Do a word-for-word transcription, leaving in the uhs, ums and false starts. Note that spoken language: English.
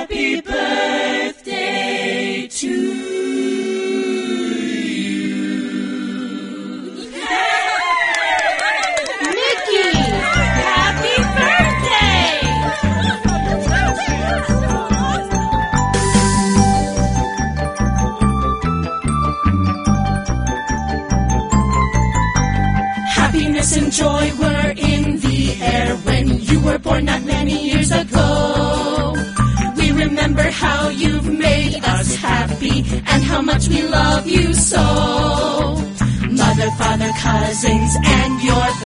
Happy birthday to you. Nikki, happy birthday! Happiness and joy were in the air when you were born not many years ago. We remember how you've made us happy and how much we love you so. Mother, father, cousins, and your